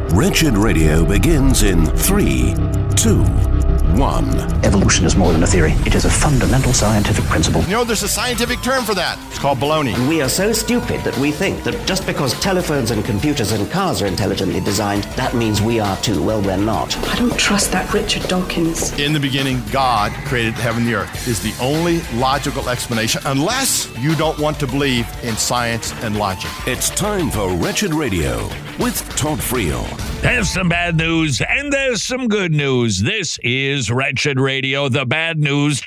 Wretched Radio begins in 3, 2, 1. Evolution is more than a theory. It is a fundamental scientific principle. You know, there's a scientific term for that. It's called baloney. And we are so stupid that we think that just because telephones and computers and cars are intelligently designed, that means we are too. Well, we're not. I don't trust that Richard Dawkins. In the beginning, God created heaven and the earth is the only logical explanation, unless you don't want to believe in science and logic. It's time for Wretched Radio with Todd Friel. There's some bad news, and there's some good news. This is Wretched Radio. The bad news,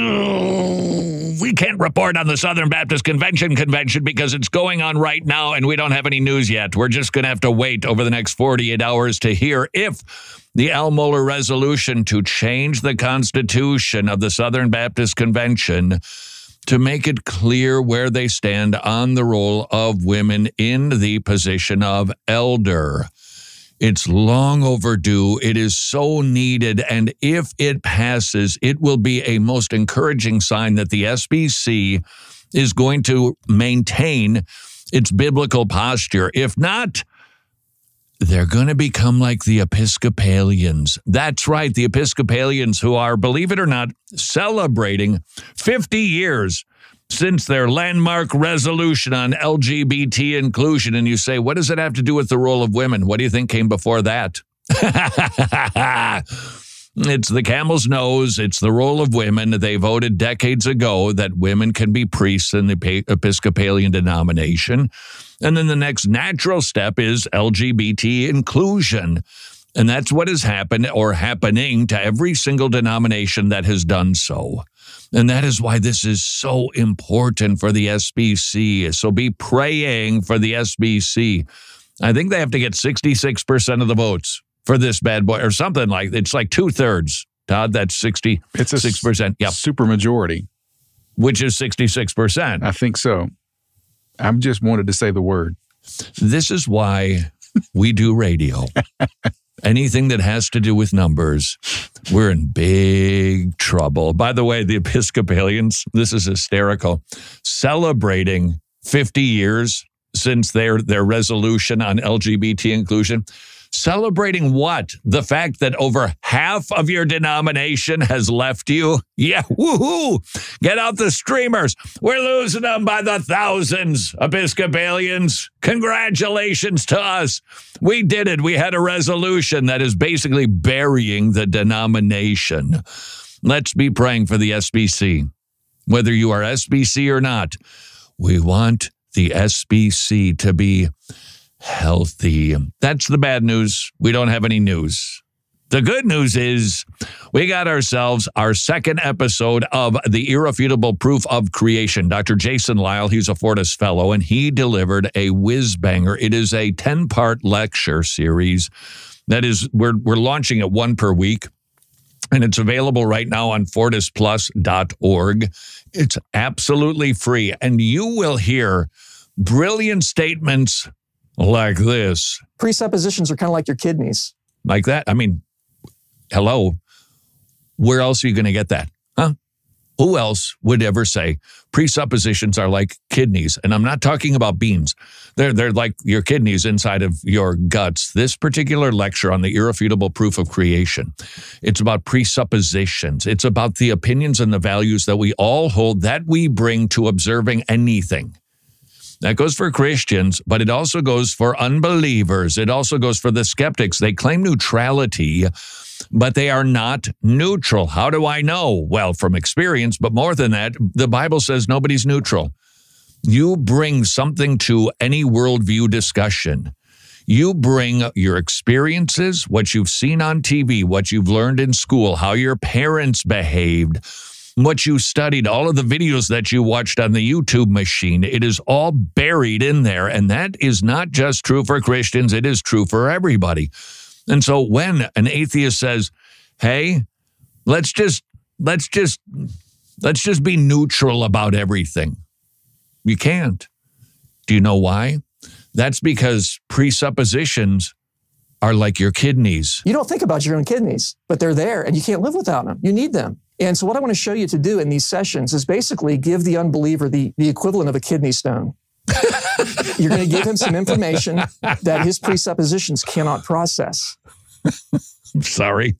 we can't report on the Southern Baptist Convention because it's going on right now, and we don't have any news yet. We're just going to have to wait over the next 48 hours to hear if the Al Mohler resolution to change the Constitution of the Southern Baptist Convention to make it clear where they stand on the role of women in the position of elder. It's long overdue. It is so needed. And if it passes, it will be a most encouraging sign that the SBC is going to maintain its biblical posture. If not, they're going to become like the Episcopalians. That's right, the Episcopalians who are, believe it or not, celebrating 50 years since their landmark resolution on LGBT inclusion. And you say, what does it have to do with the role of women? What do you think came before that? It's the camel's nose. It's the role of women. They voted decades ago that women can be priests in the Episcopalian denomination. And then the next natural step is LGBT inclusion. And that's what has happened or happening to every single denomination that has done so. And that is why this is so important for the SBC. So be praying for the SBC. I think they have to get 66% of the votes for this bad boy or something like it's like 2/3. Todd, that's 66%. It's a super majority. Which is 66%. I think so. I just wanted to say the word. This is why we do radio. Anything that has to do with numbers, we're in big trouble. By the way, the Episcopalians, this is hysterical, celebrating 50 years since their resolution on LGBT inclusion. Celebrating what? The fact that over half of your denomination has left you? Yeah, woohoo! Get out the streamers. We're losing them by the thousands, Episcopalians. Congratulations to us. We did it. We had a resolution that is basically burying the denomination. Let's be praying for the SBC. Whether you are SBC or not, we want the SBC to be healthy. That's the bad news. We don't have any news. The good news is we got ourselves our second episode of The Irrefutable Proof of Creation. Dr. Jason Lisle, he's a Fortis Fellow, and he delivered a whiz-banger. It is a 10-part lecture series that is, we're launching it one per week, and it's available right now on fortisplus.org. It's absolutely free, and you will hear brilliant statements like this. Presuppositions are kind of like your kidneys. Like that? I mean, hello. Where else are you going to get that? Huh? Who else would ever say presuppositions are like kidneys? And I'm not talking about beans. They're like your kidneys inside of your guts. This particular lecture on the irrefutable proof of creation, it's about presuppositions. It's about the opinions and the values that we all hold that we bring to observing anything. That goes for Christians, but it also goes for unbelievers. It also goes for the skeptics. They claim neutrality, but they are not neutral. How do I know? Well, from experience, but more than that, the Bible says nobody's neutral. You bring something to any worldview discussion. You bring your experiences, what you've seen on TV, what you've learned in school, how your parents behaved, what you studied, all of the videos that you watched on the YouTube machine. It is all buried in there. And that is not just true for Christians. It is true for everybody. And so when an atheist says, hey, let's just be neutral about everything, you can't. Do you know why? That's because presuppositions are like your kidneys. You don't think about your own kidneys, but they're there and you can't live without them. You need them. And so what I want to show you to do in these sessions is basically give the unbeliever the equivalent of a kidney stone. You're going to give him some information that his presuppositions cannot process. I'm sorry.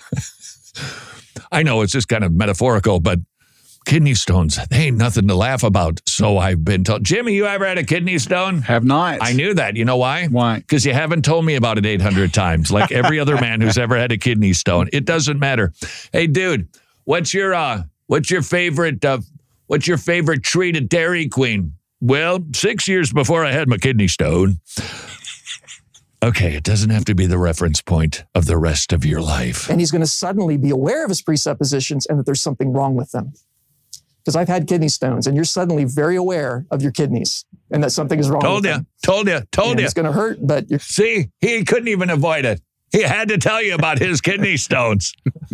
I know it's just kind of metaphorical, but kidney stones, they ain't nothing to laugh about. So I've been told. Jimmy, you ever had a kidney stone? Have not. I knew that. You know why? Why? Because you haven't told me about it 800 times, like every other man who's ever had a kidney stone. It doesn't matter. Hey, dude, what's your favorite treat at Dairy Queen? Well, 6 years before I had my kidney stone. Okay, it doesn't have to be the reference point of the rest of your life. And he's going to suddenly be aware of his presuppositions and that there's something wrong with them. Because I've had kidney stones, and you're suddenly very aware of your kidneys and that something is wrong with them. Told you. It's going to hurt, but you're... See, he couldn't even avoid it. He had to tell you about his kidney stones.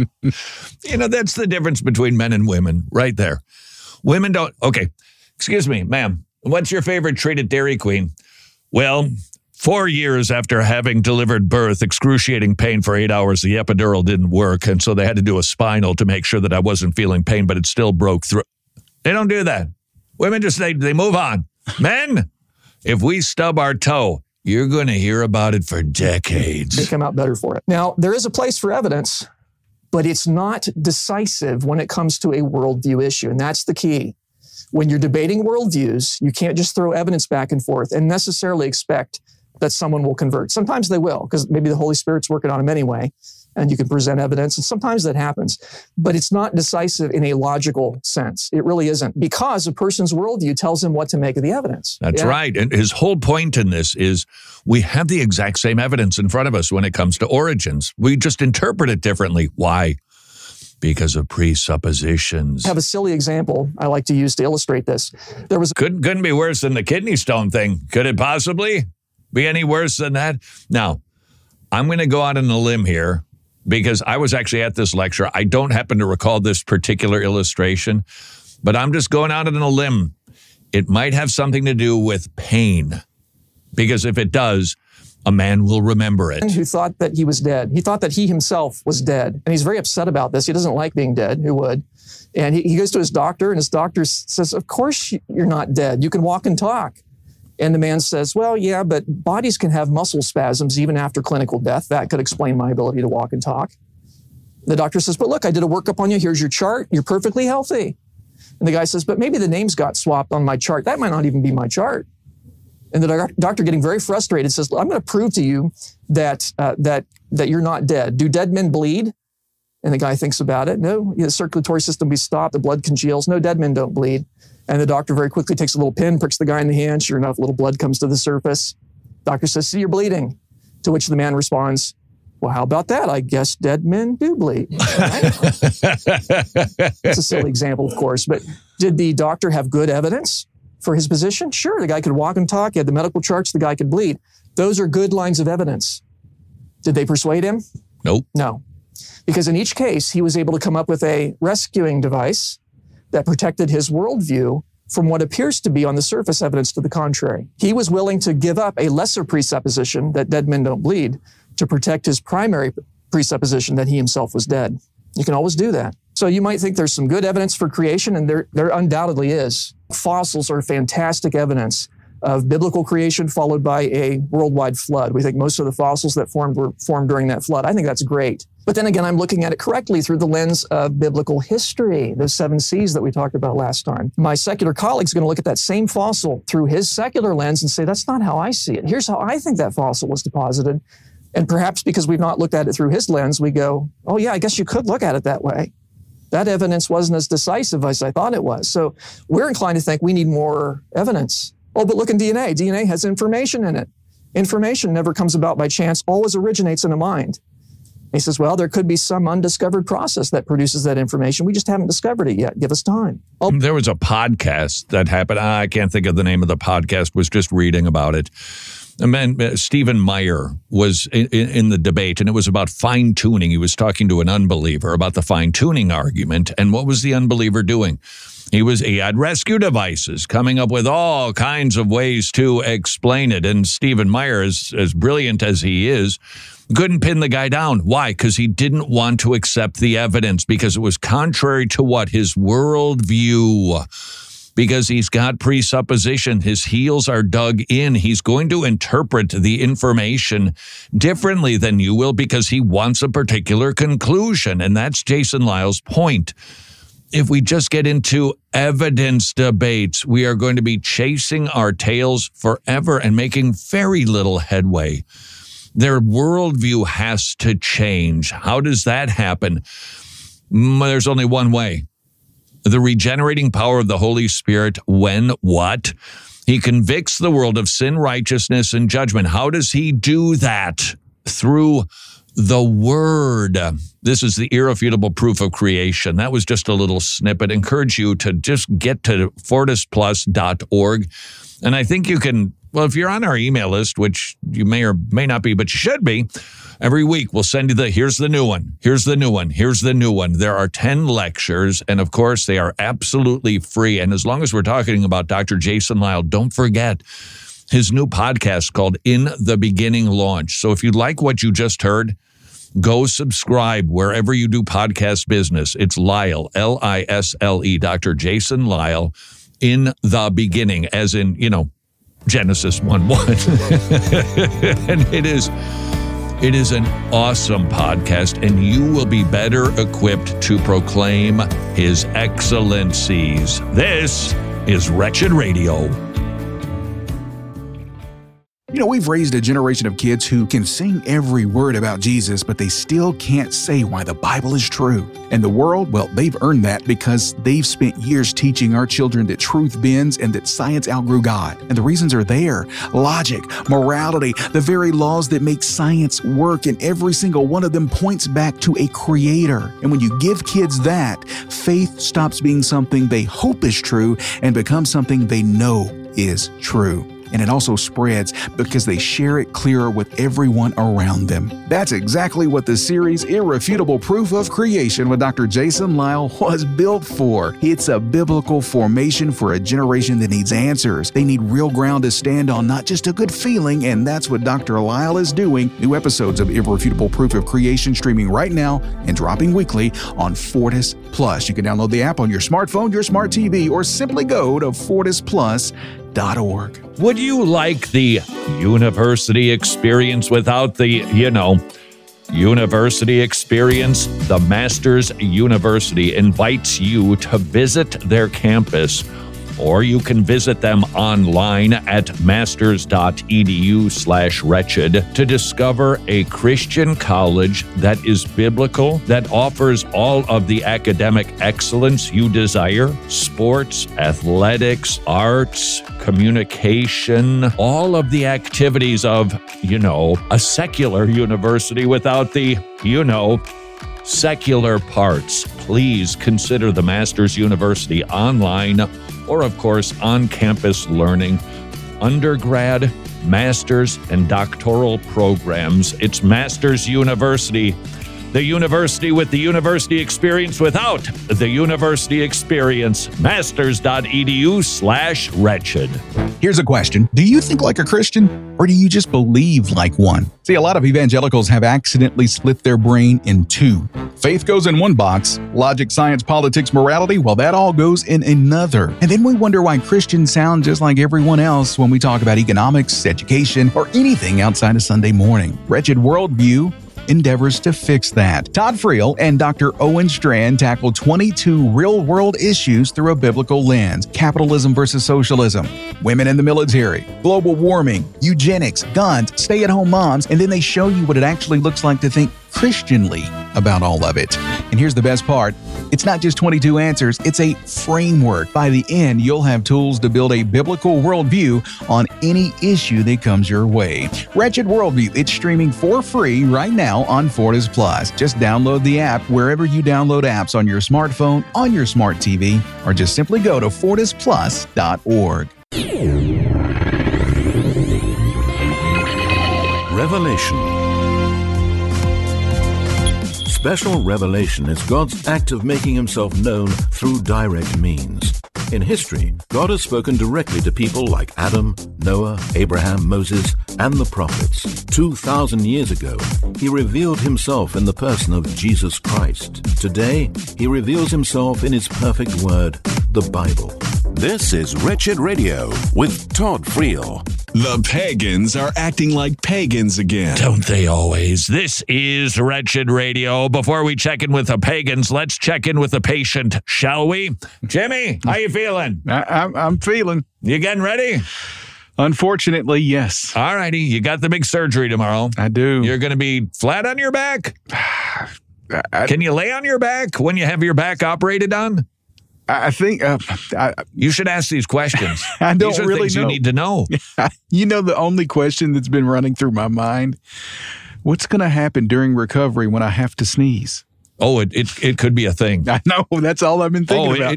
That's the difference between men and women right there. Women don't... Okay, excuse me, ma'am. What's your favorite treat at Dairy Queen? Well, 4 years after having delivered birth, excruciating pain for 8 hours, the epidural didn't work, and so they had to do a spinal to make sure that I wasn't feeling pain, but it still broke through. They don't do that. Women just, they move on. Men, if we stub our toe, you're going to hear about it for decades. They come out better for it. Now, there is a place for evidence, but it's not decisive when it comes to a worldview issue, and that's the key. When you're debating worldviews, you can't just throw evidence back and forth and necessarily expect that someone will convert. Sometimes they will, because maybe the Holy Spirit's working on them anyway, and you can present evidence, and sometimes that happens. But it's not decisive in a logical sense. It really isn't, because a person's worldview tells him what to make of the evidence. That's right. And his whole point in this is we have the exact same evidence in front of us when it comes to origins. We just interpret it differently. Why? Because of presuppositions. I have a silly example I like to use to illustrate this. Couldn't be worse than the kidney stone thing. Could it possibly be any worse than that? Now, I'm going to go out on a limb here because I was actually at this lecture. I don't happen to recall this particular illustration, but I'm just going out on a limb. It might have something to do with pain, because if it does, a man will remember it. Who thought that he was dead. He thought that he himself was dead. And he's very upset about this. He doesn't like being dead. Who would? And he goes to his doctor, and his doctor says, of course you're not dead. You can walk and talk. And the man says, well, yeah, but bodies can have muscle spasms even after clinical death. That could explain my ability to walk and talk. The doctor says, but look, I did a workup on you. Here's your chart. You're perfectly healthy. And the guy says, but maybe the names got swapped on my chart. That might not even be my chart. And the doctor, getting very frustrated, says, I'm going to prove to you that you're not dead. Do dead men bleed? And the guy thinks about it. No, the circulatory system be stopped. The blood congeals. No, dead men don't bleed. And the doctor very quickly takes a little pin, pricks the guy in the hand. Sure enough, a little blood comes to the surface. Doctor says, see, you're bleeding. To which the man responds, well, how about that? I guess dead men do bleed. It's a silly example, of course. But did the doctor have good evidence for his position? Sure, the guy could walk and talk. He had the medical charts. The guy could bleed. Those are good lines of evidence. Did they persuade him? Nope. No. Because in each case, he was able to come up with a rescuing device that protected his worldview from what appears to be on the surface evidence to the contrary. He was willing to give up a lesser presupposition that dead men don't bleed to protect his primary presupposition that he himself was dead. You can always do that. So you might think there's some good evidence for creation, and there undoubtedly is. Fossils are fantastic evidence of biblical creation followed by a worldwide flood. We think most of the fossils that formed were formed during that flood. I think that's great. But then again, I'm looking at it correctly through the lens of biblical history, those 7 C's that we talked about last time. My secular colleague's going to look at that same fossil through his secular lens and say, that's not how I see it. Here's how I think that fossil was deposited. And perhaps because we've not looked at it through his lens, we go, oh yeah, I guess you could look at it that way. That evidence wasn't as decisive as I thought it was. So we're inclined to think we need more evidence. Oh, but look in DNA. DNA has information in it. Information never comes about by chance, always originates in a mind. He says, well, there could be some undiscovered process that produces that information. We just haven't discovered it yet. Give us time. Oh. There was a podcast that happened. I can't think of the name of the podcast, was just reading about it. A man, Stephen Meyer, was in the debate, and it was about fine-tuning. He was talking to an unbeliever about the fine-tuning argument, and what was the unbeliever doing? He had rescue devices, coming up with all kinds of ways to explain it. And Stephen Meyer, as brilliant as he is, couldn't pin the guy down. Why? Because he didn't want to accept the evidence, because it was contrary to what? His worldview. because he's got presupposition. His heels are dug in. He's going to interpret the information differently than you will because he wants a particular conclusion. And that's Jason Lisle's point. If we just get into evidence debates, we are going to be chasing our tails forever and making very little headway. Their worldview has to change. How does that happen? There's only one way. The regenerating power of the Holy Spirit when what? He convicts the world of sin, righteousness, and judgment. How does he do that? Through the Word. This is the irrefutable proof of creation. That was just a little snippet. I encourage you to just get to fortisplus.org. And I think you can, well, if you're on our email list, which you may or may not be, but you should be, every week we'll send you here's the new one, here's the new one, here's the new one. There are 10 lectures, and of course they are absolutely free. And as long as we're talking about Dr. Jason Lisle, don't forget his new podcast called In the Beginning Launch. So if you like what you just heard, go subscribe wherever you do podcast business. It's Lisle, L-I-S-L-E, Dr. Jason Lisle, In the Beginning, as in, Genesis 1:1. And it is an awesome podcast, and you will be better equipped to proclaim his excellencies. This is Wretched Radio. We've raised a generation of kids who can sing every word about Jesus, but they still can't say why the Bible is true. And the world, well, they've earned that because they've spent years teaching our children that truth bends and that science outgrew God. And the reasons are there. Logic, morality, the very laws that make science work, and every single one of them points back to a creator. And when you give kids that, faith stops being something they hope is true and becomes something they know is true. And it also spreads because they share it clearer with everyone around them. That's exactly what the series Irrefutable Proof of Creation with Dr. Jason Lisle was built for. It's a biblical formation for a generation that needs answers. They need real ground to stand on, not just a good feeling, and that's what Dr. Lisle is doing. New episodes of Irrefutable Proof of Creation streaming right now and dropping weekly on Fortis Plus. You can download the app on your smartphone, your smart TV, or simply go to fortisplus.org. Would you like the university experience without the, university experience? The Masters University invites you to visit their campus, or you can visit them online at masters.edu/wretched to discover a Christian college that is biblical, that offers all of the academic excellence you desire: sports, athletics, arts, communication, all of the activities of, a secular university without the, secular parts. Please consider the Masters University online, or of course on-campus learning, undergrad, master's, and doctoral programs. It's Masters University, the university with the university experience without the university experience. Masters.edu/wretched. Here's a question. Do you think like a Christian, or do you just believe like one? See, a lot of evangelicals have accidentally split their brain in two. Faith goes in one box, logic, science, politics, morality, well, that all goes in another. And then we wonder why Christians sound just like everyone else when we talk about economics, education, or anything outside of Sunday morning. Wretched Worldview endeavors to fix that. Todd Friel and Dr. Owen Strachan tackle 22 real-world issues through a biblical lens: capitalism versus socialism, women in the military, global warming, eugenics, guns, stay-at-home moms, and then they show you what it actually looks like to think Christianly about all of it. And here's the best part. It's not just 22 answers, it's a framework. By the end, you'll have tools to build a biblical worldview on any issue that comes your way. Wretched Worldview, it's streaming for free right now on Fortis Plus. Just download the app wherever you download apps, on your smartphone, on your smart TV, or just simply go to fortisplus.org. Revelation. Special revelation is God's act of making himself known through direct means. In history, God has spoken directly to people like Adam, Noah, Abraham, Moses, and the prophets. 2,000 years ago, he revealed himself in the person of Jesus Christ. Today, he reveals himself in his perfect word, the Bible. This is Wretched Radio with Todd Friel. The pagans are acting like pagans again. Don't they always? This is Wretched Radio. Before we check in with the pagans, let's check in with the patient, shall we? Jimmy, how you feeling? I'm feeling. You getting ready? Unfortunately, yes. All righty. You got the big surgery tomorrow. I do. You're going to be flat on your back? Can you lay on your back when you have your back operated on? I think you should ask these questions. I don't these are really things know. You need to know. You know, the only question that's been running through my mind, what's going to happen during recovery when I have to sneeze? Oh, it could be a thing. I know. That's all I've been thinking about.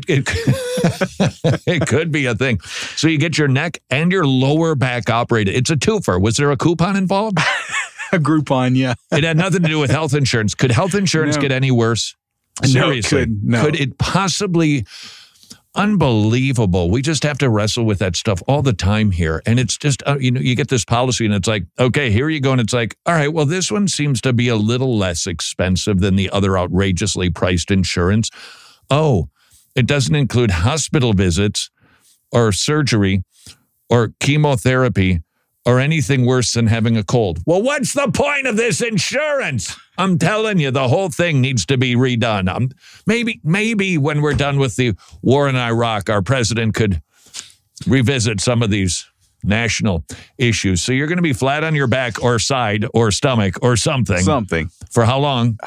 It could be a thing. So you get your neck and your lower back operated. It's a twofer. Was there a coupon involved? A Groupon, yeah. It had nothing to do with health insurance. Could health insurance get any worse? Seriously. No, Could it possibly? Unbelievable. We just have to wrestle with that stuff all the time here. And it's just, you get this policy and it's like, okay, here you go. And it's like, all right, well, this one seems to be a little less expensive than the other outrageously priced insurance. Oh, it doesn't include hospital visits or surgery or chemotherapy or anything worse than having a cold. Well, what's the point of this insurance? I'm telling you, the whole thing needs to be redone. Maybe when we're done with the war in Iraq, our president could revisit some of these national issues. So you're going to be flat on your back or side or stomach or something. Something. For how long?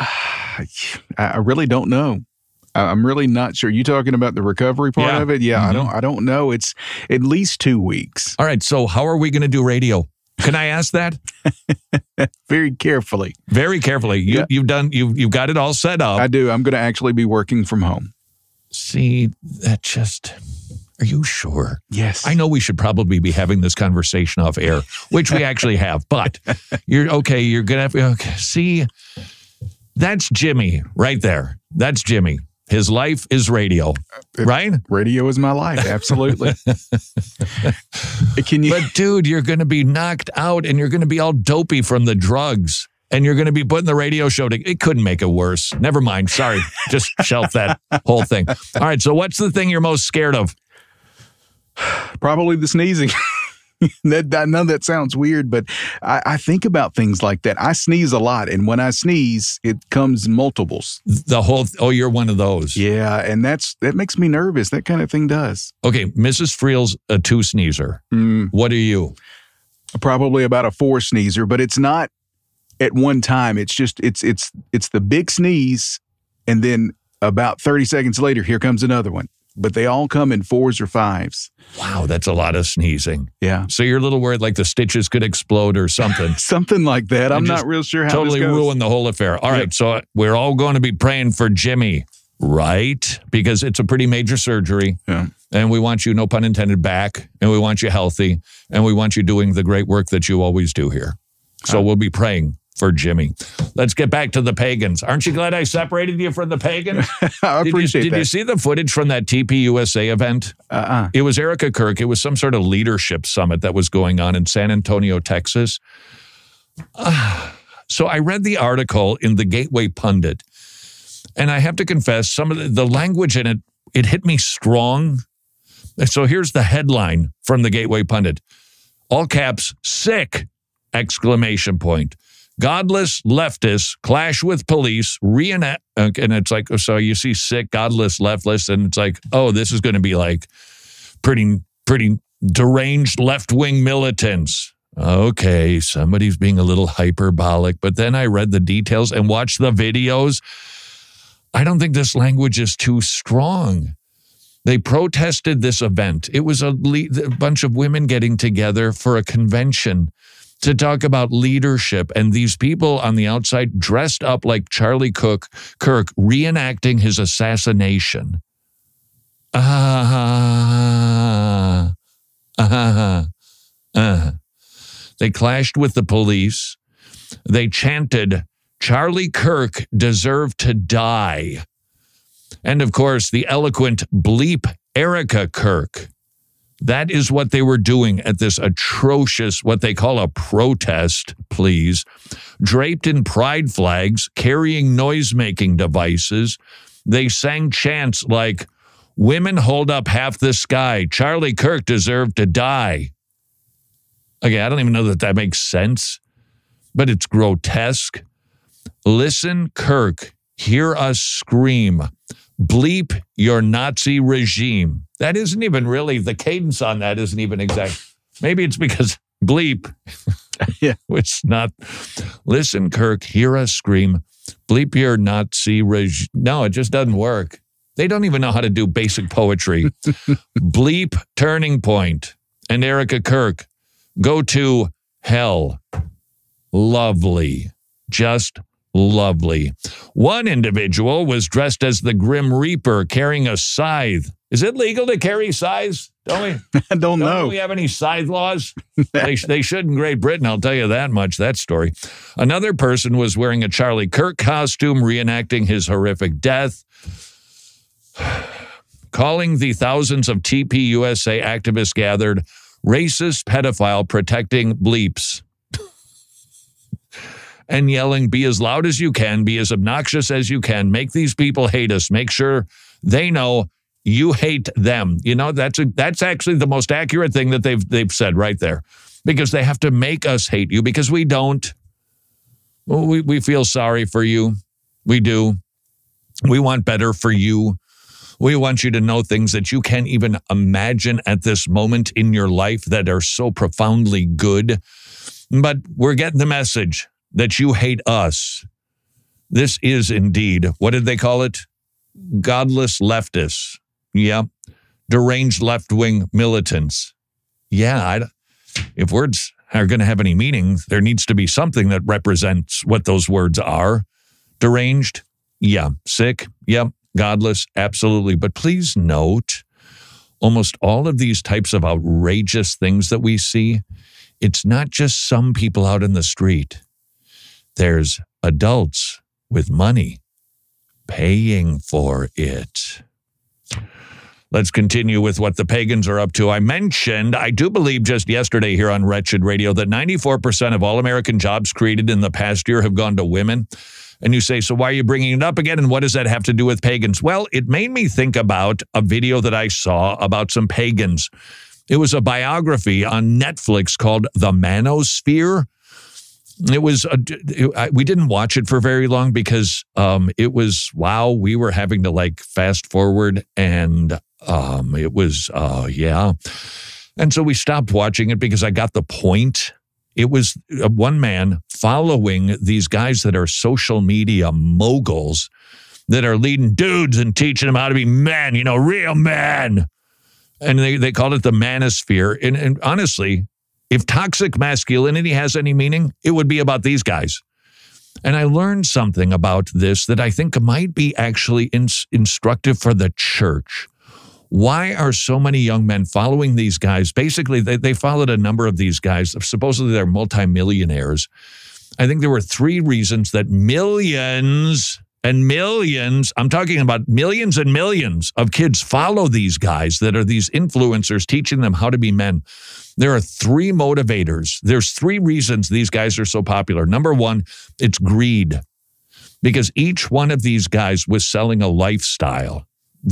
I really don't know. I'm really not sure. You talking about the recovery part of it? Yeah, Mm-hmm. I don't know. It's at least 2 weeks. All right. So how are we going to do radio? Can I ask that? Very carefully. Very carefully. You've got it all set up. I do. I'm going to actually be working from home. See, are you sure? Yes. I know we should probably be having this conversation off air, which we actually have, but you're okay. You're going to have, see, that's Jimmy right there. That's Jimmy. His life is radio, right? Radio is my life. Absolutely. But dude, you're going to be knocked out and you're going to be all dopey from the drugs and you're going to be putting the radio show it couldn't make it worse. Never mind. Sorry. Just shelf that whole thing. All right. So what's the thing you're most scared of? Probably the sneezing. I know that sounds weird, but I think about things like that. I sneeze a lot, and when I sneeze, it comes multiples. You're one of those. Yeah, and that makes me nervous. That kind of thing does. Okay, Mrs. Friel's a 2 sneezer. What are you? Probably about a 4 sneezer, but it's not at one time. It's just it's the big sneeze, and then about 30 seconds later, here comes another one. But they all come in 4s or 5s. Wow, that's a lot of sneezing. Yeah. So you're a little worried like the stitches could explode or something. Something like that. I'm not real sure how totally this goes. ruin the whole affair. All right, so we're all going to be praying for Jimmy, right? Because it's a pretty major surgery. Yeah. And we want you, no pun intended, back. And we want you healthy. And we want you doing the great work that you always do here. So we'll be praying for Jimmy. Let's get back to the pagans. Aren't you glad I separated you from the pagans? I appreciate that. Did you see the footage from that TPUSA event? It was Erica Kirk. It was some sort of leadership summit that was going on in San Antonio, Texas. So I read the article in the Gateway Pundit, and I have to confess, some of the language in it hit me strong. So here's the headline from the Gateway Pundit. All caps, sick, exclamation point. Godless leftists clash with police, reenact, and it's like, so you see sick, godless leftists, and it's like, oh, this is going to be like pretty deranged left-wing militants. Okay, somebody's being a little hyperbolic, but then I read the details and watched the videos. I don't think this language is too strong. They protested this event. It was a bunch of women getting together for a convention to talk about leadership, and these people on the outside dressed up like Charlie Kirk reenacting his assassination. They clashed with the police. They chanted, Charlie Kirk deserved to die. And of course, the eloquent bleep Erica Kirk. That is what they were doing at this atrocious, what they call a protest, please, draped in pride flags, carrying noise-making devices. They sang chants like, Women hold up half the sky. Charlie Kirk deserved to die. Okay, I don't even know that makes sense, but it's grotesque. Listen, Kirk, hear us scream. Bleep your Nazi regime. That isn't even really, the cadence on that isn't even exact. Maybe it's because bleep. Yeah. It's not. Listen, Kirk, hear us scream. Bleep your Nazi regime. No, it just doesn't work. They don't even know how to do basic poetry. Bleep Turning Point and Erica Kirk. Go to hell. Lovely. Just lovely. One individual was dressed as the Grim Reaper carrying a scythe. Is it legal to carry scythes? Don't we? I don't know. Do we have any scythe laws? They should in Great Britain, I'll tell you that much, that story. Another person was wearing a Charlie Kirk costume, reenacting his horrific death. Calling the thousands of TPUSA activists gathered racist pedophile protecting bleeps. And yelling, be as loud as you can, be as obnoxious as you can, make these people hate us, make sure they know you hate them. You know, that's actually the most accurate thing that they've said right there. Because they have to make us hate you, because we don't. We feel sorry for you. We do. We want better for you. We want you to know things that you can't even imagine at this moment in your life that are so profoundly good. But we're getting the message that you hate us. This is indeed, what did they call it? Godless leftists. Yeah. Deranged left-wing militants. Yeah. If words are going to have any meaning, there needs to be something that represents what those words are. Deranged. Yeah. Sick. Yep. Godless. Absolutely. But please note, almost all of these types of outrageous things that we see, it's not just some people out in the street. There's adults with money paying for it. Let's continue with what the pagans are up to. I mentioned, I do believe just yesterday here on Wretched Radio, that 94% of all American jobs created in the past year have gone to women. And you say, so why are you bringing it up again? And what does that have to do with pagans? Well, it made me think about a video that I saw about some pagans. It was a biography on Netflix called The Manosphere. It was, we didn't watch it for very long because it was, wow, we were having to like fast forward and it was, yeah. And so we stopped watching it because I got the point. It was one man following these guys that are social media moguls that are leading dudes and teaching them how to be men, you know, real men. And they called it the manosphere. And honestly, if toxic masculinity has any meaning, it would be about these guys. And I learned something about this that I think might be actually instructive for the church. Why are so many young men following these guys? Basically, they followed a number of these guys. Supposedly, they're multimillionaires. I think there were 3 reasons that millions and millions, I'm talking about millions and millions of kids follow these guys that are these influencers teaching them how to be men. There are 3 motivators. There's 3 reasons these guys are so popular. Number 1, it's greed. Because each one of these guys was selling a lifestyle.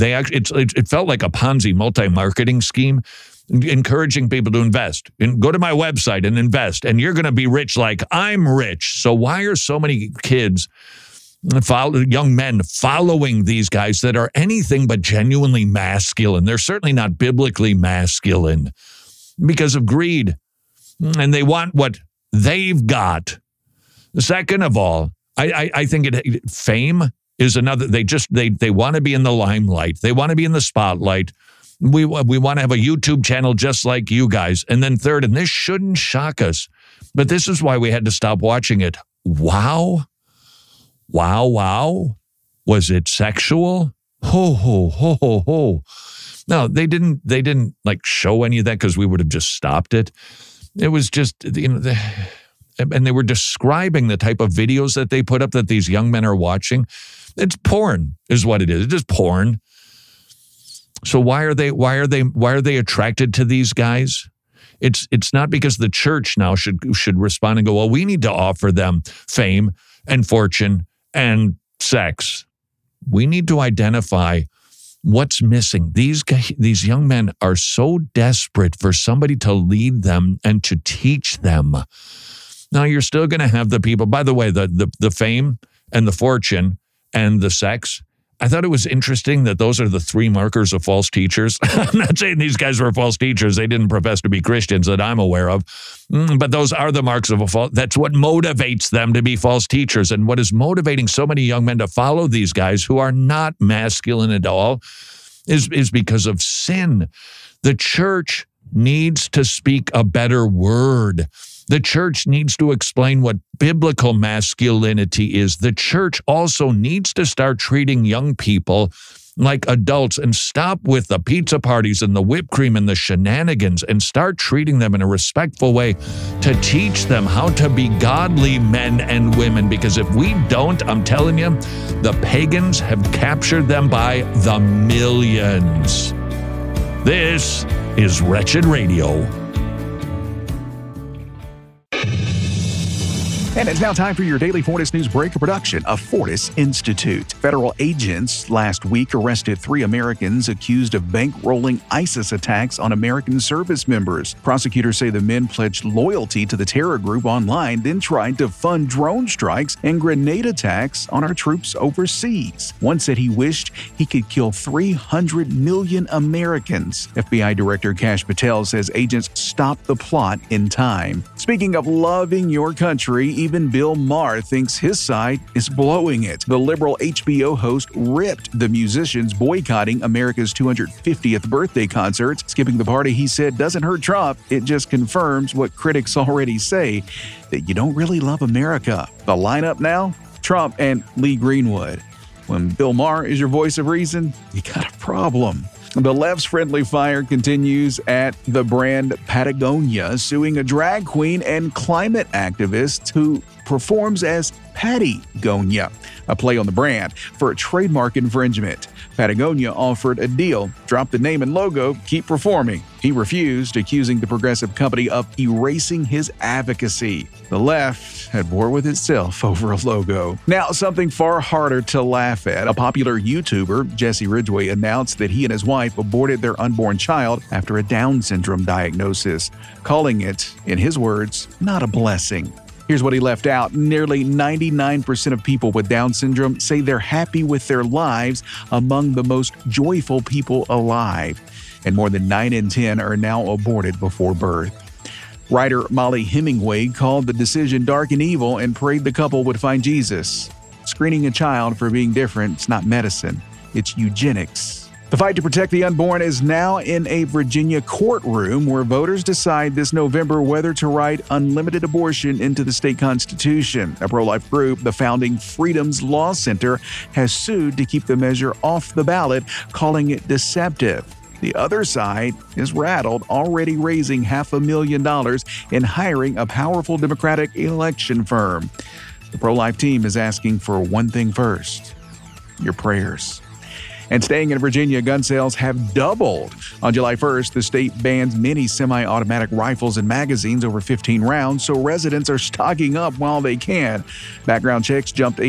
It felt like a Ponzi multi-marketing scheme, encouraging people to invest. And go to my website and invest, and you're going to be rich like I'm rich. So why are so many kids, young men, following these guys that are anything but genuinely masculine? They're certainly not biblically masculine because of greed. And they want what they've got. Second of all, I think fame is another. They want to be in the limelight. They want to be in the spotlight. We want to have a YouTube channel just like you guys. And then third, and this shouldn't shock us, but this is why we had to stop watching it. Wow. Was it sexual? Ho. No, they didn't like show any of that because we would have just stopped it. It was just, and they were describing the type of videos that they put up that these young men are watching. It's porn is what it is. It's just porn. So why are they attracted to these guys? It's not because the church now should respond and go, well, we need to offer them fame and fortune and sex. We need to identify What's missing? These young men are so desperate for somebody to lead them and to teach them. Now, you're still going to have the people, by the way, the fame and the fortune and the sex. I thought it was interesting that those are the three markers of false teachers. I'm not saying these guys were false teachers. They didn't profess to be Christians that I'm aware of. But those are the marks of a false. That's what motivates them to be false teachers. And what is motivating so many young men to follow these guys who are not masculine at all is because of sin. The church needs to speak a better word. The church needs to explain what biblical masculinity is. The church also needs to start treating young people like adults and stop with the pizza parties and the whipped cream and the shenanigans and start treating them in a respectful way to teach them how to be godly men and women. Because if we don't, I'm telling you, the pagans have captured them by the millions. This is Wretched Radio. And it's now time for your daily Fortis News Breaker production of Fortis Institute. Federal agents last week arrested 3 Americans accused of bankrolling ISIS attacks on American service members. Prosecutors say the men pledged loyalty to the terror group online, then tried to fund drone strikes and grenade attacks on our troops overseas. One said he wished he could kill 300 million Americans. FBI Director Kash Patel says agents stopped the plot in time. Speaking of loving your country, even Bill Maher thinks his side is blowing it. The liberal HBO host ripped the musicians boycotting America's 250th birthday concert. Skipping the party, he said, doesn't hurt Trump. It just confirms what critics already say, that you don't really love America. The lineup now? Trump and Lee Greenwood. When Bill Maher is your voice of reason, you got a problem. The left's friendly fire continues at the brand Patagonia, suing a drag queen and climate activist who performs as Patty-gonia, a play on the brand, for a trademark infringement. Patagonia offered a deal, drop the name and logo, keep performing. He refused, accusing the progressive company of erasing his advocacy. The left had war with itself over a logo. Now, something far harder to laugh at. A popular YouTuber, Jesse Ridgway, announced that he and his wife aborted their unborn child after a Down syndrome diagnosis, calling it, in his words, not a blessing. Here's what he left out. Nearly 99% of people with Down syndrome say they're happy with their lives, among the most joyful people alive. And more than 9 in 10 are now aborted before birth. Writer Molly Hemingway called the decision dark and evil and prayed the couple would find Jesus. Screening a child for being different is not medicine, it's eugenics. The fight to protect the unborn is now in a Virginia courtroom where voters decide this November whether to write unlimited abortion into the state constitution. A pro-life group, the Founding Freedoms Law Center, has sued to keep the measure off the ballot, calling it deceptive. The other side is rattled, already raising $500,000 in hiring a powerful Democratic election firm. The pro-life team is asking for one thing first: your prayers. And staying in Virginia, gun sales have doubled. On July 1st, the state bans many semi-automatic rifles and magazines over 15 rounds, so residents are stocking up while they can. Background checks jumped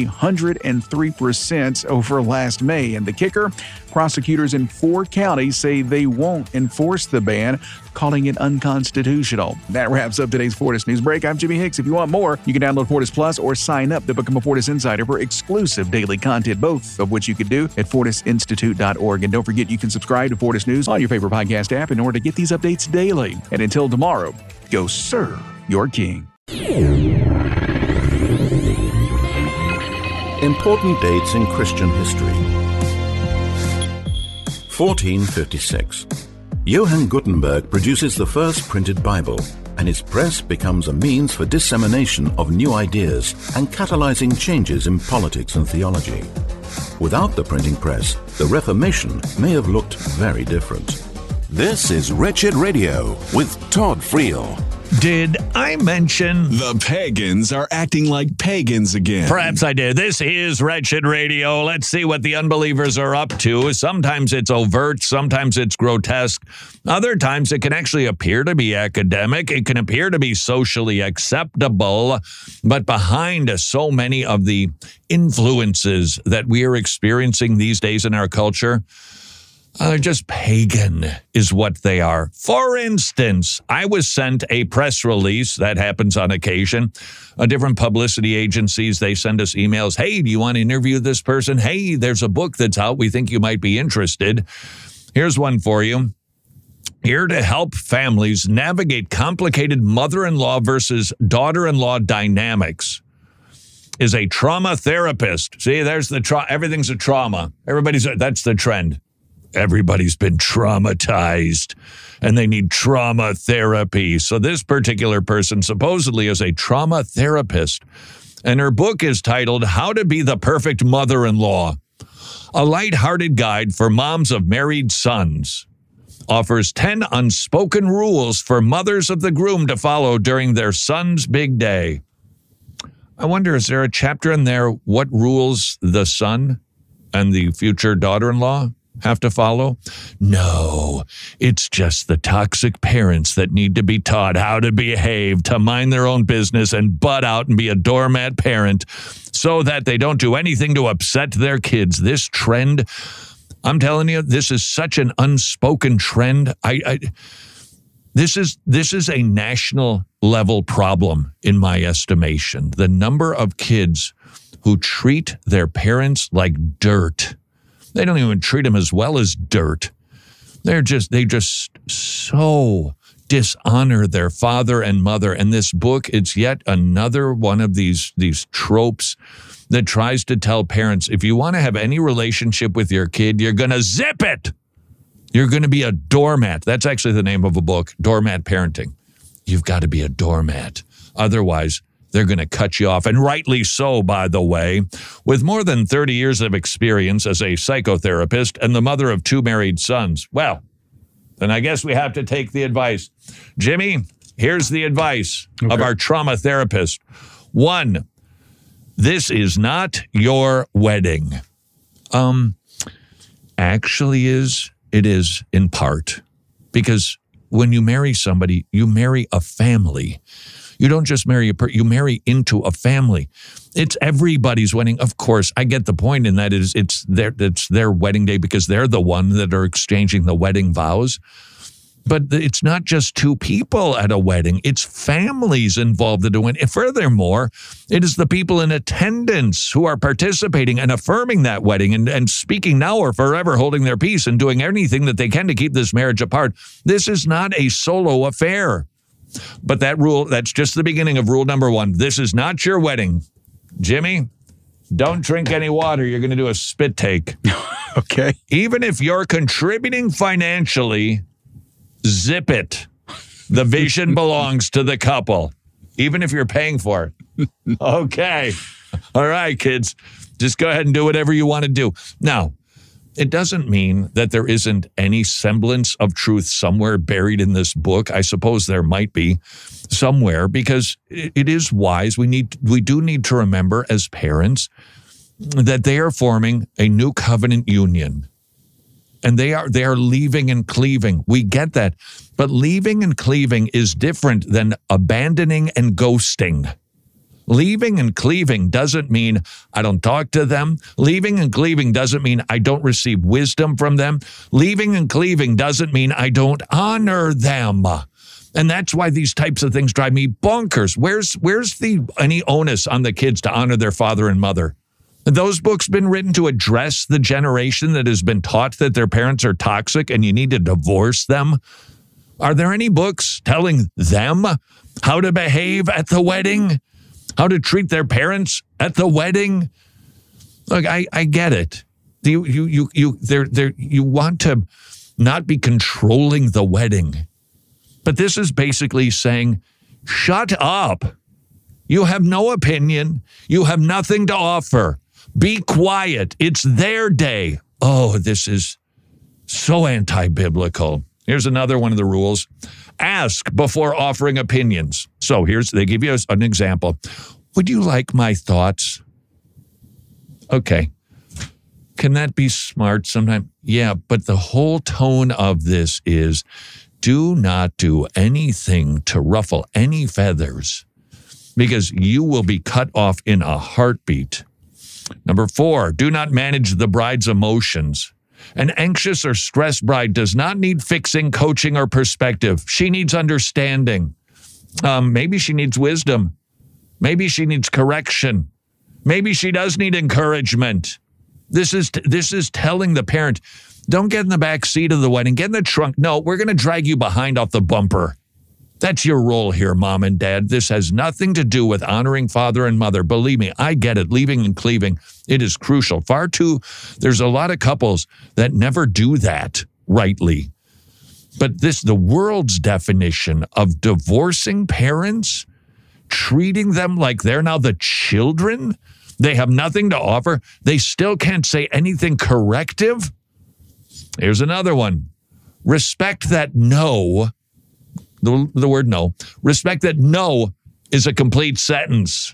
103% over last May. And the kicker? Prosecutors in 4 counties say they won't enforce the ban, calling it unconstitutional. That wraps up today's Fortis News Break. I'm Jimmy Hicks. If you want more, you can download Fortis Plus or sign up to become a Fortis Insider for exclusive daily content, both of which you can do at fortisinstitute.org. And don't forget, you can subscribe to Fortis News on your favorite podcast app in order to get these updates daily. And until tomorrow, go serve your king. Important dates in Christian history. 1456. Johann Gutenberg produces the first printed Bible, and its press becomes a means for dissemination of new ideas and catalyzing changes in politics and theology. Without the printing press, the Reformation may have looked very different. This is Wretched Radio with Todd Friel. Did I mention The pagans are acting like pagans again? Perhaps I did. This is Wretched Radio. Let's see what the unbelievers are up to. Sometimes it's overt, sometimes it's grotesque. Other times it can actually appear to be academic. It can appear to be socially acceptable. But behind so many of the influences that we are experiencing these days in our culture, Just pagan is what they are. For instance, I was sent a press release. That happens on occasion. Different publicity agencies, they send us emails. Hey, do you want to interview this person? Hey, there's a book that's out. We think you might be interested. Here's one for you. Here to help families navigate complicated mother-in-law versus daughter-in-law dynamics is a trauma therapist. See, there's the everything's a trauma. That's the trend. Everybody's been traumatized and they need trauma therapy. So this particular person supposedly is a trauma therapist, and her book is titled How to Be the Perfect Mother-in-Law, a lighthearted guide for moms of married sons. Offers 10 unspoken rules for mothers of the groom to follow during their son's big day. I wonder, is there a chapter in there what rules the son and the future daughter-in-law have to follow? No, it's just the toxic parents that need to be taught how to behave, to mind their own business and butt out and be a doormat parent so that they don't do anything to upset their kids. This trend, I'm telling you, this is such an unspoken trend. This is a national level problem in my estimation. The number of kids who treat their parents like dirt. They don't even treat them as well as dirt. They just so dishonor their father and mother. And this book, it's yet another one of these tropes that tries to tell parents, if you want to have any relationship with your kid, you're going to zip it. You're going to be a doormat. That's actually the name of a book, Doormat Parenting. You've got to be a doormat. Otherwise, they're going to cut you off, and rightly so, by the way. With more than 30 years of experience as a psychotherapist and the mother of 2 married sons, well, then I guess we have to take the advice. Jimmy, here's the advice of our trauma therapist. 1, this is not your wedding. Actually it is in part, because when you marry somebody, you marry a family. You don't just marry you marry into a family. It's everybody's wedding. Of course, I get the point in that it's their wedding day because they're the one that are exchanging the wedding vows. But it's not just 2 people at a wedding. It's families involved in a wedding. And furthermore, it is the people in attendance who are participating and affirming that wedding and speaking now or forever, holding their peace and doing anything that they can to keep this marriage apart. This is not a solo affair. But that's just the beginning of rule number 1. This is not your wedding. Jimmy, don't drink any water. You're going to do a spit take. Okay. Even if you're contributing financially, zip it. The vision belongs to the couple, even if you're paying for it. Okay. All right, kids. Just go ahead and do whatever you want to do. Now, it doesn't mean that there isn't any semblance of truth somewhere buried in this book. I suppose there might be somewhere, because it is wise. We do need to remember as parents that they are forming a new covenant union. And they are leaving and cleaving. We get that. But leaving and cleaving is different than abandoning and ghosting. Leaving and cleaving doesn't mean I don't talk to them. Leaving and cleaving doesn't mean I don't receive wisdom from them. Leaving and cleaving doesn't mean I don't honor them. And that's why these types of things drive me bonkers. Where's any onus on the kids to honor their father and mother? Those books been written to address the generation that has been taught that their parents are toxic and you need to divorce them. Are there any books telling them how to behave at the wedding? How to treat their parents at the wedding? Look, I get it. You want to not be controlling the wedding. But this is basically saying, shut up. You have no opinion. You have nothing to offer. Be quiet. It's their day. Oh, this is so anti-biblical. Here's another one of the rules. Ask before offering opinions. So they give you an example. Would you like my thoughts? Okay. Can that be smart sometime? Yeah, but the whole tone of this is do not do anything to ruffle any feathers, because you will be cut off in a heartbeat. Number 4, do not manage the bride's emotions. An anxious or stressed bride does not need fixing, coaching, or perspective. She needs understanding. Maybe she needs wisdom. Maybe she needs correction. Maybe she does need encouragement. This is telling the parent, don't get in the back seat of the wedding. Get in the trunk. No, we're going to drag you behind off the bumper. That's your role here, mom and dad. This has nothing to do with honoring father and mother. Believe me, I get it. Leaving and cleaving, it is crucial. There's a lot of couples that never do that rightly. But the world's definition of divorcing parents, treating them like they're now the children, they have nothing to offer, they still can't say anything corrective. Here's another one. Respect that no, the word no, respect that no is a complete sentence.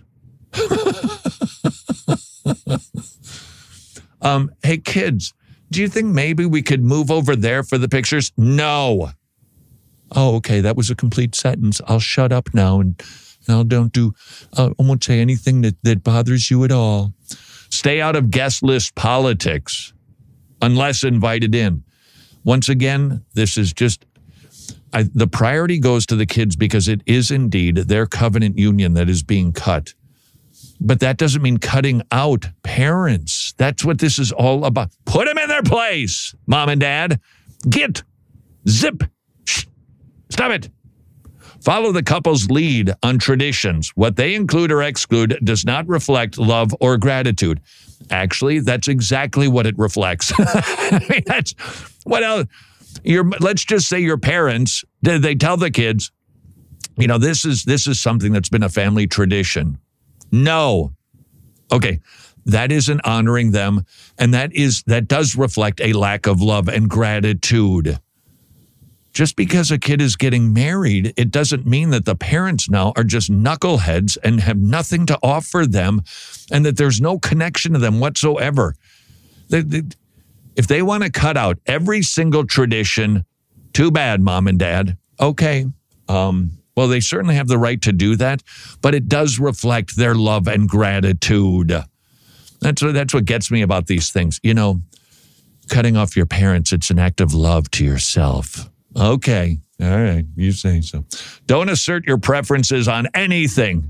Hey, kids, do you think maybe we could move over there for the pictures? No. Oh, okay, that was a complete sentence. I'll shut up now and I won't say anything that bothers you at all. Stay out of guest list politics unless invited in. Once again, this is just, the priority goes to the kids because it is indeed their covenant union that is being cut. But that doesn't mean cutting out parents. That's what this is all about. Put them in their place, mom and dad. Zip. Shh. Stop it. Follow the couple's lead on traditions. What they include or exclude does not reflect love or gratitude. Actually, that's exactly what it reflects. I mean, that's what else. Let's just say your parents, they tell the kids, this is something that's been a family tradition. No. Okay. That isn't honoring them. And that does reflect a lack of love and gratitude. Just because a kid is getting married, it doesn't mean that the parents now are just knuckleheads and have nothing to offer them and that there's no connection to them whatsoever. If they want to cut out every single tradition, too bad, mom and dad. Okay. Well, they certainly have the right to do that, but it does reflect their love and gratitude. That's what gets me about these things. Cutting off your parents, it's an act of love to yourself. Okay. All right. You say so. Don't assert your preferences on anything.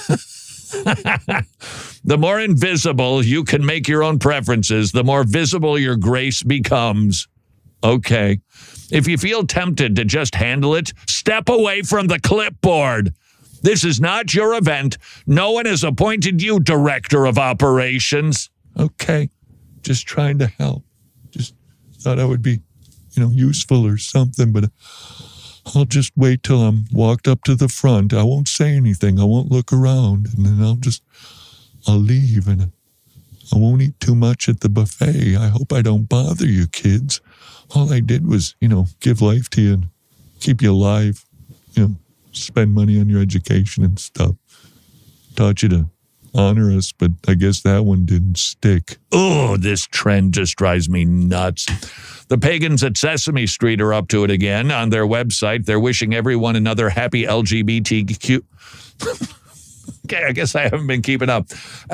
The more invisible you can make your own preferences, the more visible your grace becomes. Okay. If you feel tempted to just handle it, step away from the clipboard. This is not your event. No one has appointed you director of operations. Okay. Just trying to help. Just thought I would be useful or something, but I'll just wait till I'm walked up to the front. I won't say anything. I won't look around, and then I'll leave, and I won't eat too much at the buffet. I hope I don't bother you kids. All I did was, give life to you and keep you alive, spend money on your education and stuff. Taught you to honor us, but I guess that one didn't stick. Oh, this trend just drives me nuts. The pagans at Sesame Street are up to it again. On their website, they're wishing everyone another happy LGBTQ... Okay, I guess I haven't been keeping up.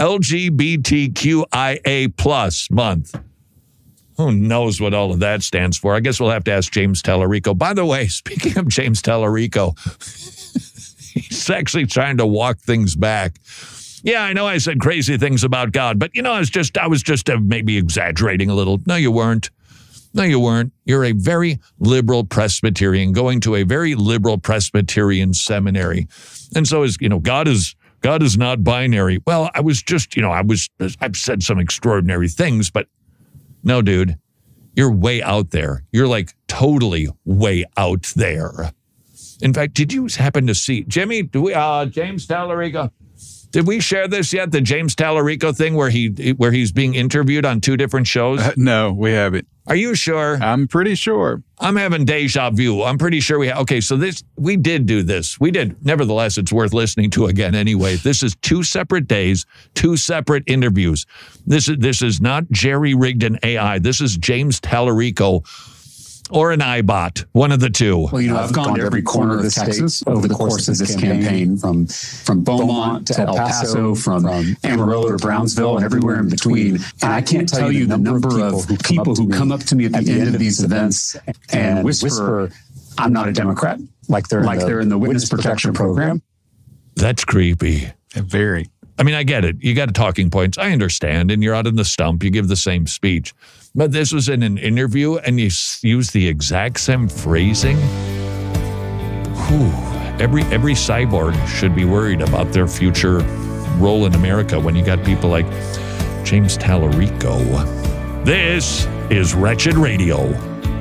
LGBTQIA plus month. Who knows what all of that stands for? I guess we'll have to ask James Tallarico. By the way, speaking of James Tallarico, he's actually trying to walk things back. Yeah, I know I said crazy things about God, but I was just maybe exaggerating a little. No, you weren't. No, you weren't. You're a very liberal Presbyterian going to a very liberal Presbyterian seminary. And so God is not binary. Well, I was just, I've said some extraordinary things, but no, dude, you're way out there. You're like totally way out there. In fact, did you happen to see, Jimmy, James Tallarico? Did we share this yet? The James Tallarico thing where he's being interviewed on two different shows? No, we haven't. Are you sure? I'm pretty sure. I'm having deja vu. I'm pretty sure okay, so we did do this. We did. Nevertheless, it's worth listening to again anyway. This is 2 separate days, 2 separate interviews. This is not jerry-rigged in AI. This is James Tallarico or an iBot, one of the two. Well, I've gone to every corner of Texas over the course of this campaign, from Beaumont to El Paso, from Amarillo to Brownsville, and everywhere in between. And I can't tell you the number of people who come up to me at the end of these events and whisper, "I'm not a Democrat," like they're in the witness protection program. That's creepy. Very. I mean, I get it. You got talking points. I understand. And you're out in the stump. You give the same speech. But this was in an interview and you use the exact same phrasing. Whew. Every cyborg should be worried about their future role in America when you got people like James Tallarico. This is Wretched Radio.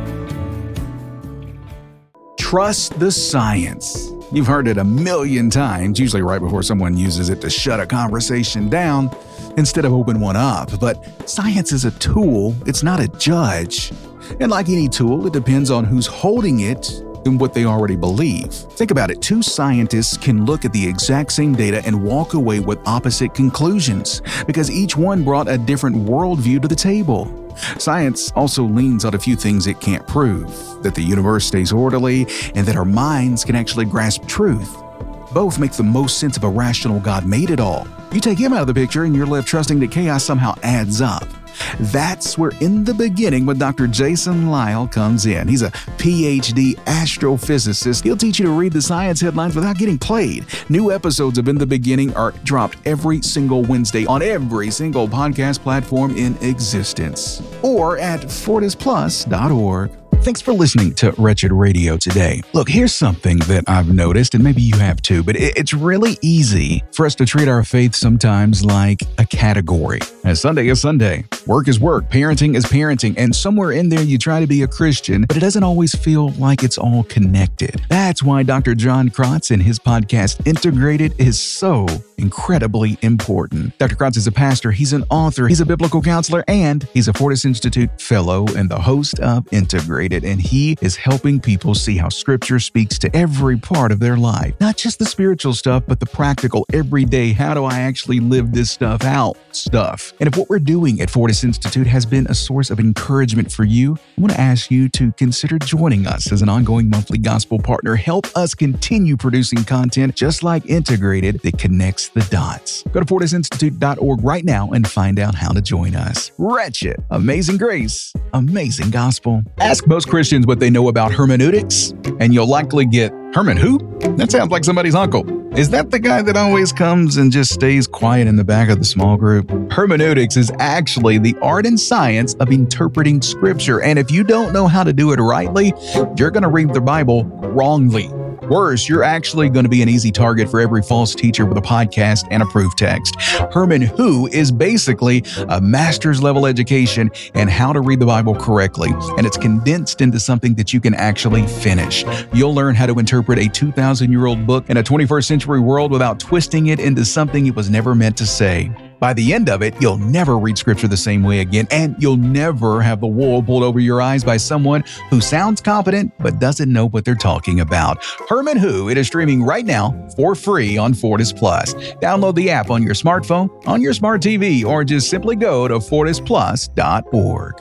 Trust the science. You've heard it a million times, usually right before someone uses it to shut a conversation down instead of open one up. But science is a tool, it's not a judge. And like any tool, it depends on who's holding it and what they already believe. Think about it. Two scientists can look at the exact same data and walk away with opposite conclusions because each one brought a different worldview to the table. Science also leans on a few things it can't prove, that the universe stays orderly and that our minds can actually grasp truth. Both make the most sense of a rational God made it all. You take him out of the picture and you're left trusting that chaos somehow adds up. That's where In the Beginning with Dr. Jason Lisle comes in. He's a PhD astrophysicist. He'll teach you to read the science headlines without getting played. New episodes of In the Beginning are dropped every single Wednesday on every single podcast platform in existence or at FortisPlus.org. Thanks for listening to Wretched Radio today. Look, here's something that I've noticed, and maybe you have too, but it's really easy for us to treat our faith sometimes like a category. As Sunday is Sunday, work is work, parenting is parenting, and somewhere in there you try to be a Christian, but it doesn't always feel like it's all connected. That's why Dr. John Krotz and his podcast Integrated is so incredibly important. Dr. Krotz is a pastor, he's an author, he's a biblical counselor, and he's a Fortis Institute fellow and the host of Integrated. And he is helping people see how Scripture speaks to every part of their life. Not just the spiritual stuff, but the practical, everyday, how do I actually live this stuff out stuff. And if what we're doing at Fortis Institute has been a source of encouragement for you, I want to ask you to consider joining us as an ongoing monthly gospel partner. Help us continue producing content just like Integrated that connects the dots. Go to FortisInstitute.org right now and find out how to join us. Wretched, amazing grace, amazing gospel. Ask most Christians what they know about hermeneutics, and you'll likely get, Herman who? That sounds like somebody's uncle. Is that the guy that always comes and just stays quiet in the back of the small group? Hermeneutics is actually the art and science of interpreting Scripture, and if you don't know how to do it rightly, you're going to read the Bible wrongly. Worse, you're actually going to be an easy target for every false teacher with a podcast and a proof text. Herman Who is basically a master's level education in how to read the Bible correctly, and it's condensed into something that you can actually finish. You'll learn how to interpret a 2,000-year-old book in a 21st century world without twisting it into something it was never meant to say. By the end of it, you'll never read Scripture the same way again, and you'll never have the wool pulled over your eyes by someone who sounds competent but doesn't know what they're talking about. Herman Who, it is streaming right now for free on Fortis Plus. Download the app on your smartphone, on your smart TV, or just simply go to FortisPlus.org.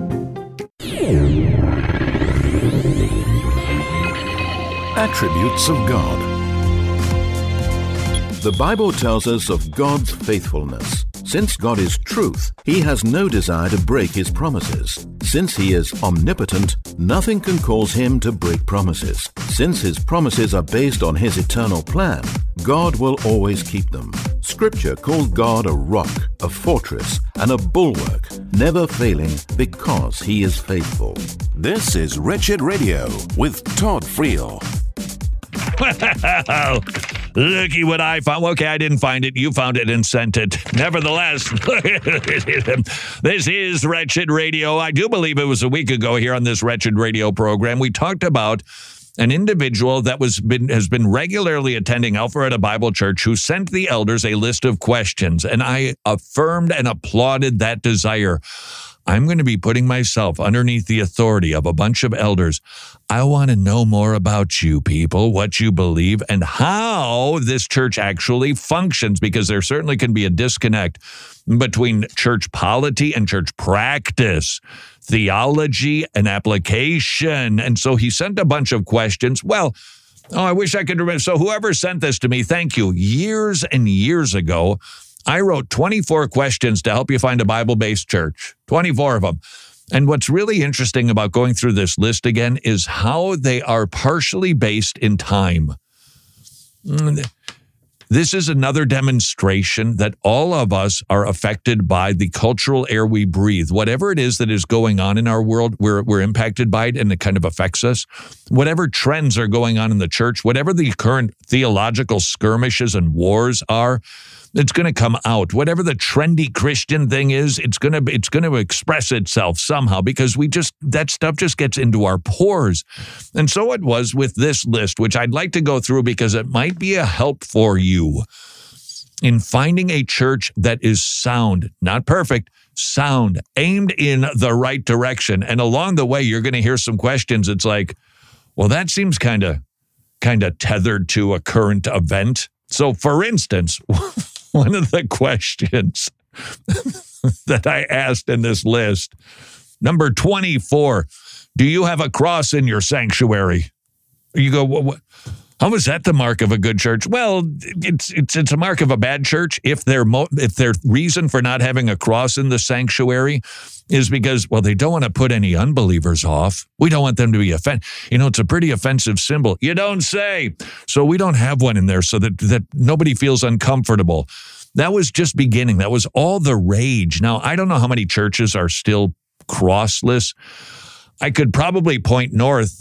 Attributes of God. The Bible tells us of God's faithfulness. Since God is truth, he has no desire to break his promises. Since he is omnipotent, nothing can cause him to break promises. Since his promises are based on his eternal plan, God will always keep them. Scripture calls God a rock, a fortress, and a bulwark, never failing because he is faithful. This is Wretched Radio with Todd Friel. Well, looky what I found. Okay, I didn't find it. You found it and sent it. Nevertheless, this is Wretched Radio. I do believe it was a week ago here on this Wretched Radio program. We talked about an individual that has been regularly attending Alpharetta Bible Church who sent the elders a list of questions, and I affirmed and applauded that desire. I'm going to be putting myself underneath the authority of a bunch of elders. I want to know more about you people, what you believe, and how this church actually functions, because there certainly can be a disconnect between church polity and church practice, theology and application. And so he sent a bunch of questions. Well, I wish I could remember. So whoever sent this to me, thank you. Years and years ago, I wrote 24 questions to help you find a Bible-based church, 24 of them. And what's really interesting about going through this list again is how they are partially based in time. This is another demonstration that all of us are affected by the cultural air we breathe. Whatever it is that is going on in our world, we're impacted by it, and it kind of affects us. Whatever trends are going on in the church, whatever the current theological skirmishes and wars are, it's going to come out. Whatever the trendy Christian thing is, it's going to express itself somehow, because that stuff just gets into our pores. And so it was with this list, which I'd like to go through because it might be a help for you in finding a church that is sound, not perfect, sound, aimed in the right direction. And along the way, you're going to hear some questions. It's like, well, that seems kind of tethered to a current event. So for instance, one of the questions that I asked in this list, number 24, do you have a cross in your sanctuary? You go, what? How is that the mark of a good church? Well, it's a mark of a bad church if their reason for not having a cross in the sanctuary is because, well, they don't want to put any unbelievers off. We don't want them to be offended. It's a pretty offensive symbol. You don't say. So we don't have one in there so that nobody feels uncomfortable. That was just beginning. That was all the rage. Now, I don't know how many churches are still crossless. I could probably point north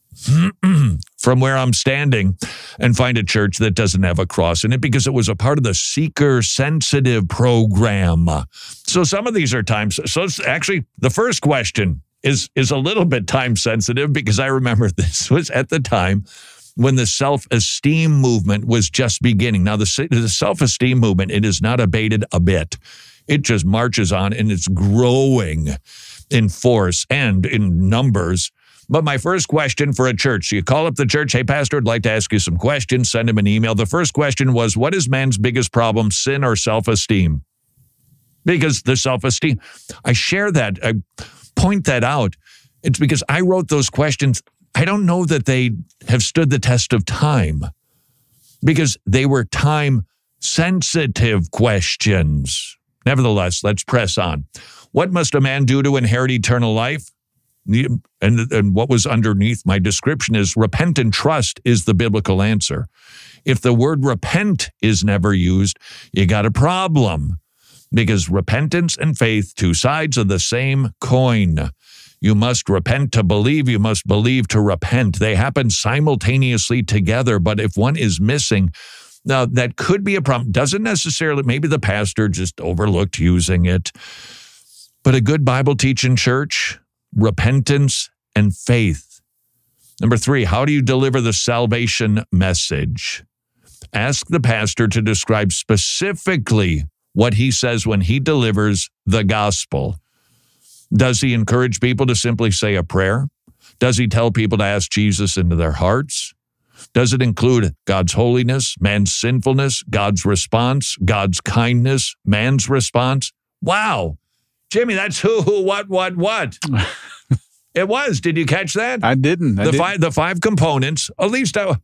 from where I'm standing and find a church that doesn't have a cross in it, because it was a part of the seeker-sensitive program. So some of these are times. So actually, the first question is a little bit time-sensitive, because I remember this was at the time when the self-esteem movement was just beginning. Now, the self-esteem movement, it is not abated a bit. It just marches on, and it's growing in force and in numbers. But my first question for a church, so you call up the church, hey, pastor, I'd like to ask you some questions, send him an email. The first question was, what is man's biggest problem, sin or self-esteem? Because the self-esteem, I share that, I point that out. It's because I wrote those questions. I don't know that they have stood the test of time, because they were time-sensitive questions. Nevertheless, let's press on. What must a man do to inherit eternal life? And what was underneath my description is repent and trust is the biblical answer. If the word repent is never used, you got a problem, because repentance and faith, two sides of the same coin. You must repent to believe. You must believe to repent. They happen simultaneously together, but if one is missing, now that could be a problem. Doesn't necessarily, maybe the pastor just overlooked using it, but a good Bible teaching church, repentance and faith. Number 3, how do you deliver the salvation message? Ask the pastor to describe specifically what he says when he delivers the gospel. Does he encourage people to simply say a prayer? Does he tell people to ask Jesus into their hearts? Does it include God's holiness, man's sinfulness, God's response, God's kindness, man's response? Wow. Jimmy, that's who, what. It was. Did you catch that? I didn't. The five components. At least I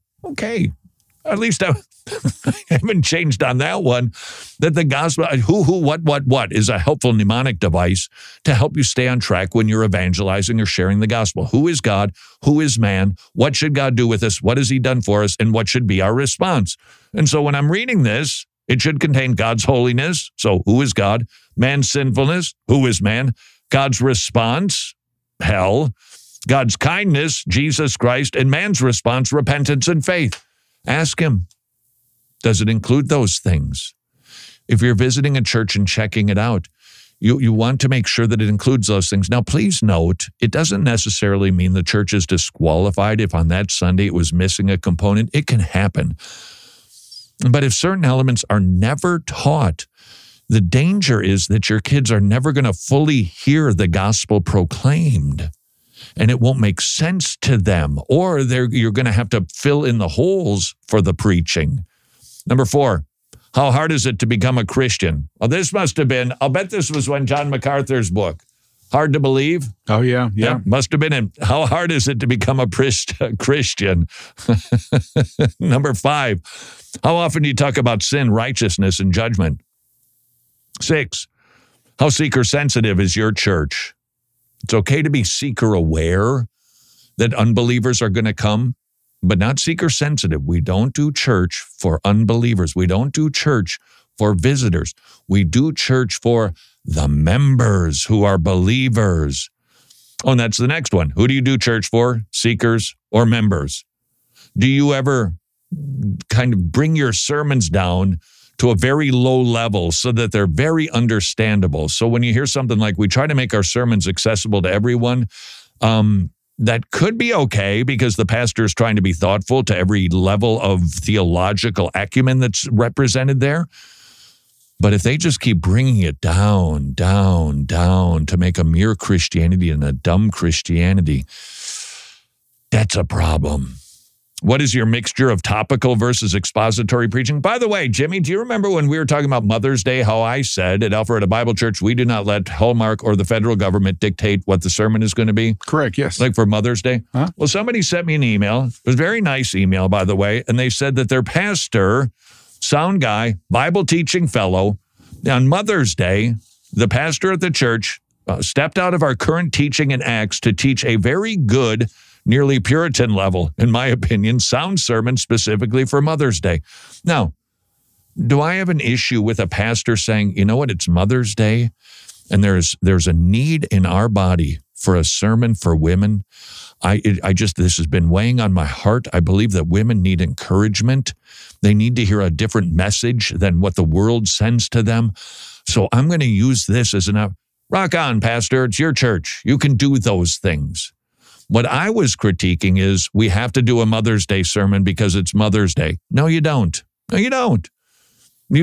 haven't changed on that one. That the gospel, who, what is a helpful mnemonic device to help you stay on track when you're evangelizing or sharing the gospel. Who is God? Who is man? What should God do with us? What has he done for us? And what should be our response? And so when I'm reading this, it should contain God's holiness. So who is God? Man's sinfulness. Who is man? God's response, hell. God's kindness, Jesus Christ. And man's response, repentance and faith. Ask him, does it include those things? If you're visiting a church and checking it out, you want to make sure that it includes those things. Now, please note, it doesn't necessarily mean the church is disqualified if on that Sunday it was missing a component. It can happen. But if certain elements are never taught, The danger is that your kids are never going to fully hear the gospel proclaimed, and it won't make sense to them, or you're going to have to fill in the holes for the preaching. Number 4, how hard is it to become a Christian? Well, this must have been, I'll bet this was when John MacArthur's book. Hard to believe? Oh, yeah. Must have been in. How hard is it to become a Christian? Number 5, how often do you talk about sin, righteousness, and judgment? 6, how seeker-sensitive is your church? It's okay to be seeker-aware that unbelievers are going to come, but not seeker-sensitive. We don't do church for unbelievers. We don't do church for visitors. We do church for the members who are believers. Oh, and that's the next one. Who do you do church for? Seekers or members? Do you ever kind of bring your sermons down to a very low level so that they're very understandable? So when you hear something like, we try to make our sermons accessible to everyone, that could be okay because the pastor is trying to be thoughtful to every level of theological acumen that's represented there. But if they just keep bringing it down to make a mere Christianity and a dumb Christianity, that's a problem. What is your mixture of topical versus expository preaching? By the way, Jimmy, do you remember when we were talking about Mother's Day, how I said at Alpharetta Bible Church, we do not let Hallmark or the federal government dictate what the sermon is going to be? Correct, yes. Like for Mother's Day? Huh? Well, somebody sent me an email. It was a very nice email, by the way, and they said that their pastor, sound guy, Bible teaching fellow, on Mother's Day, the pastor at the church stepped out of our current teaching in Acts to teach a very good, nearly Puritan level, in my opinion, sound sermon specifically for Mother's Day. Now, do I have an issue with a pastor saying, you know what, it's Mother's Day, and there's a need in our body for a sermon for women? This has been weighing on my heart. I believe that women need encouragement. They need to hear a different message than what the world sends to them. So I'm going to use this as rock on, pastor. It's your church. You can do those things. What I was critiquing is we have to do a Mother's Day sermon because it's Mother's Day. No, you don't. No, you don't. You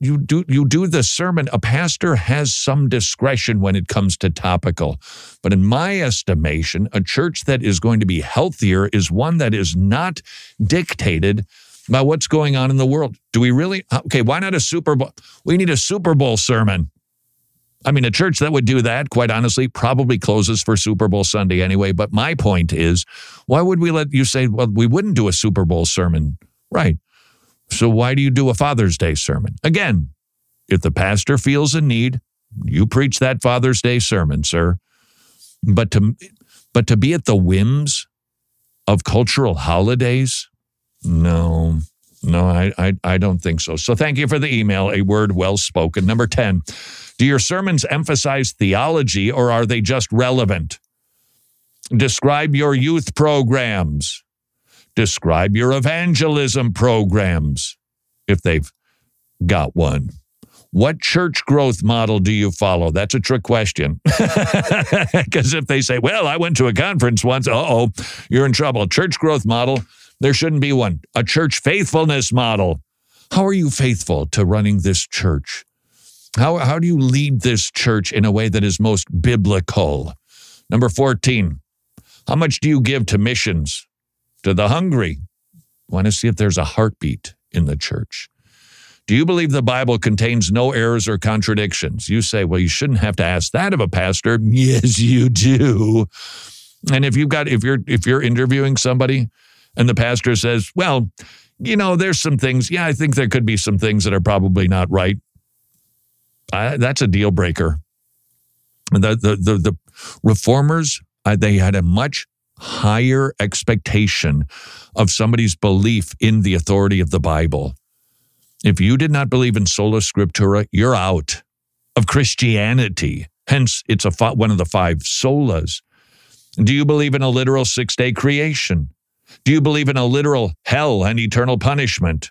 do the sermon. A pastor has some discretion when it comes to topical. But in my estimation, a church that is going to be healthier is one that is not dictated by what's going on in the world. Do we really? Okay, why not a Super Bowl? We need a Super Bowl sermon. I mean, a church that would do that, quite honestly, probably closes for Super Bowl Sunday anyway. But my point is, why would we let you say, well, we wouldn't do a Super Bowl sermon? Right. So why do you do a Father's Day sermon? Again, if the pastor feels a need, you preach that Father's Day sermon, sir. But to be at the whims of cultural holidays, no, I don't think so. So thank you for the email, a word well spoken. Number 10, do your sermons emphasize theology or are they just relevant? Describe your youth programs. Describe your evangelism programs, if they've got one. What church growth model do you follow? That's a trick question. Because if they say, well, I went to a conference once, you're in trouble. Church growth model, there shouldn't be one. A church faithfulness model. How are you faithful to running this church? How do you lead this church in a way that is most biblical? Number 14, how much do you give to missions? To the hungry. Want to see if there's a heartbeat in the church. Do you believe the Bible contains no errors or contradictions? You say, well, you shouldn't have to ask that of a pastor. Yes, you do. And if you're interviewing somebody and the pastor says, well, there's some things. Yeah, I think there could be some things that are probably not right. That's a deal breaker. The reformers, they had a much higher expectation of somebody's belief in the authority of the Bible. If you did not believe in sola scriptura, you're out of Christianity. Hence, it's one of the 5 solas. Do you believe in a literal 6-day creation? Do you believe in a literal hell and eternal punishment?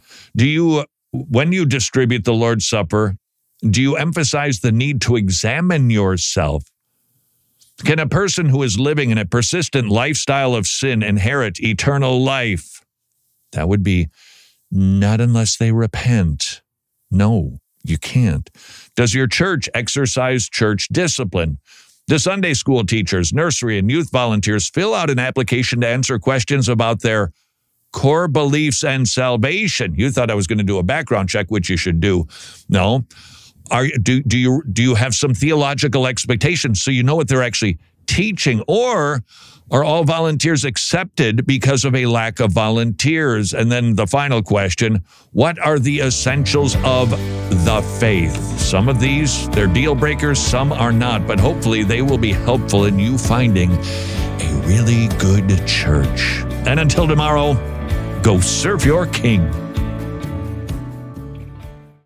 When you distribute the Lord's Supper, do you emphasize the need to examine yourself? Can a person who is living in a persistent lifestyle of sin inherit eternal life? That would be not unless they repent. No, You can't. Does your church exercise church discipline? The Sunday school teachers, nursery, and youth volunteers fill out an application to answer questions about their core beliefs and salvation. You thought I was going to do a background check, which you should do. No. Do you have some theological expectations so you know what they're actually teaching? Or are all volunteers accepted because of a lack of volunteers? And then the final question, what are the essentials of the faith? Some of these, they're deal breakers, some are not, but hopefully they will be helpful in you finding a really good church. And until tomorrow, go serve your King.